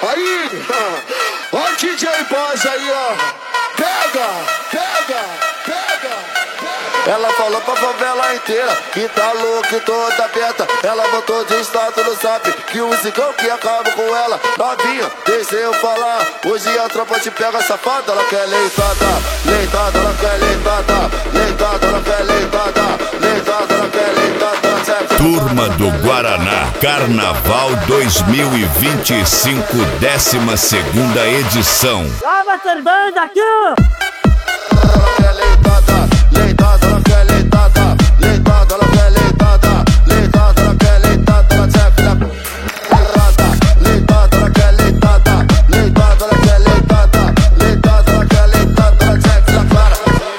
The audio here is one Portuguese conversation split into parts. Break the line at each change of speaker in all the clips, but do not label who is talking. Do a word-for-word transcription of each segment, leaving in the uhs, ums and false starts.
Aí, ó o D J Boss aí, ó. Pega, pega, pega, pega. Ela falou pra favela inteira que tá louca e toda aberta. Ela botou de status no zap que o zigão que acaba com ela. Novinha, deixa eu falar. Hoje a tropa te pega safada. Ela quer leitada, leitada, ela quer leitada, leitada, ela quer leitada, leitada, ela quer leitada.
Turma do Guaraná, Carnaval dois mil e vinte e cinco, décima segunda edição.
Lava a cerveja aqui!
Ela quer leitada, leitada, ela quer leitada, leitada, ela quer leitada, leitada, ela quer leitada, ela quer leitada, leitada, ela quer leitada, leitada, ela quer leitada, leitada, ela quer leitada, ela quer clara.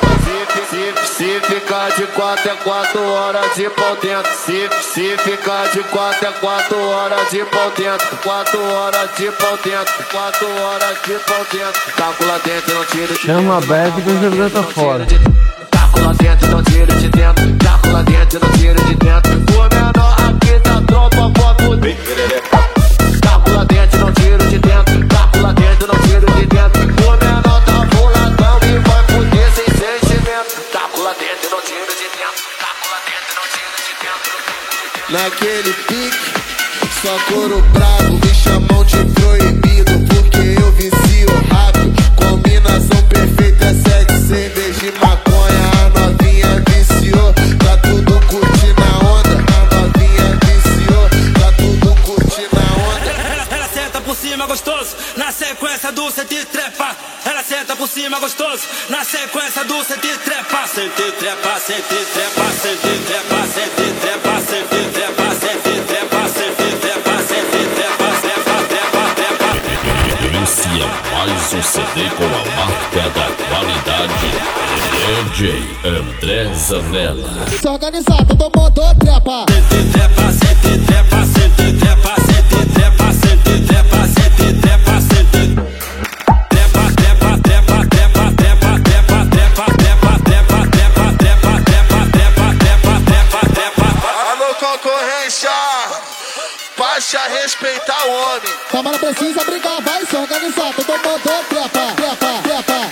Se ficar de quatro é quatro horas de pau dentro. Se, se ficar de quatro é quatro horas de pau dentro. Quatro horas de pau dentro. Quatro horas de pau dentro. Taco lá dentro, não tira de
Chama a bag que o jogador tá fora.
Taco lá dentro, não tira de dentro. Taco lá dentro, não tira de dentro. O menor aqui da tropa, pode bem. Taco lá dentro, não tiro de dentro. Taco lá dentro, não tiro de dentro. O menor tá boladão e vai fuder sem sentimento. Taco lá dentro, não tiro de dentro. Taco lá dentro, não tiro de dentro. Naquele pique, só couro bravo, me chamam de proibido porque eu vicio rápido. Combinação perfeita, sexo, cerveja e maconha. A novinha viciou, tá tudo curtindo a onda. A novinha viciou, tá tudo curtindo a onda.
Ela, ela senta por cima gostoso, na sequência do sente trepa. Ela senta por cima gostoso, na sequência do sente trepa. Sente trepa, sente trepa, sente trepa, sente trepa, sente trepa, sente trepa, sente trepa, sente trepa, trepa, trepa, trepa.
Inicia mais um C D com a marca da qualidade. D J André Zanella.
Se organizado, todo mundo trepa.
Sente trepa, sente trepa, sente trepa, sente trepa, sente trepa, sente trepa, sente trepa, trepa, trepa, trepa, trepa, trepa, trepa, trepa, trepa, trepa, trepa, trepa, trepa, trepa, trepa, trepa.
Alô, concorrência, passe a respeitar o homem.
Câmara precisa brigar, vai se organizar, todo mundo trepa, trepa, trepa.